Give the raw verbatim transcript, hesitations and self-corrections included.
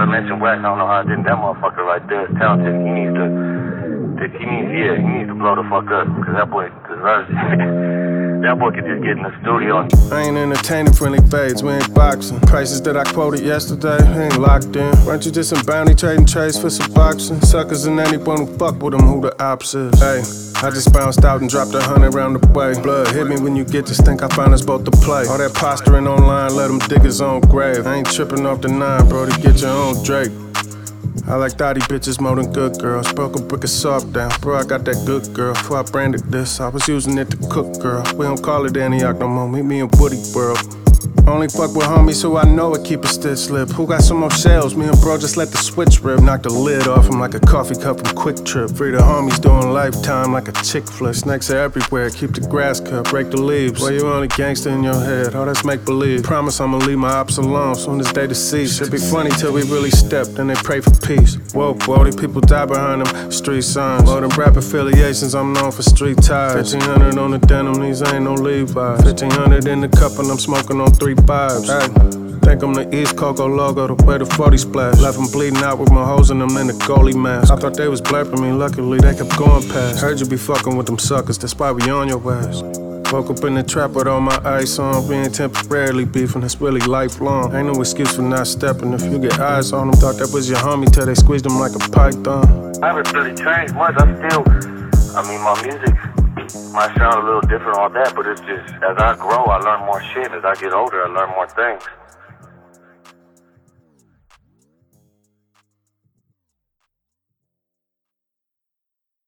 gotta mention Wax. I don't know how I did that motherfucker right there. Is talented. He needs to, he needs, yeah, he needs to blow the fuck up. Cause that boy, cause that boy could just get in the studio. I ain't entertaining friendly fades, we ain't boxing. Prices that I quoted yesterday, ain't locked in. Weren't you just some bounty trading trades for some boxing? Suckers and anyone who fuck with them, who the ops is. Hey, I just bounced out and dropped a hundred round the way. Blood hit me when you get this, think I found us both to play. All that posturing online, let him dig his own grave. I ain't tripping off the nine, bro, to get your own Drake. I like thotty bitches more than good girls. Broke a brick of soft down, bro, I got that good girl. Before I branded this, I was using it to cook, girl. We don't call it Antioch no more, meet me in Woody World. Only fuck with homies who I know it keep a stitch slip. Who got some more shells? Me and bro just let the switch rip. Knock the lid off him like a coffee cup from Quick Trip. Free the homies doing lifetime like a chick flick. Snakes are everywhere, keep the grass cut, break the leaves. Boy, you only gangster in your head, oh that's make believe. Promise I'ma leave my ops alone soon as they deceased. Should be funny till we really step, then they pray for peace. Whoa, whoa, these people die behind them street signs. More than rap affiliations, I'm known for street ties. Fifteen hundred on the denim, these ain't no Levi's. Fifteen hundred in the cup and I'm smoking on three vibes. Hey, think I'm the East Coco logo, the way the forty splash. Left them bleeding out with my hoes in them in the goalie mask. I thought they was blurping me, luckily they kept going past. Heard you be fucking with them suckers, that's why we on your ass. Woke up in the trap with all my ice on. We ain't temporarily beefing, that's really lifelong. Ain't no excuse for not stepping. If you get eyes on them, thought that was your homie till they squeezed him like a python. I haven't really changed much. I still, I mean, my music might sound a little different, all that, but it's just, as I grow, I learn more shit. As I get older, I learn more things.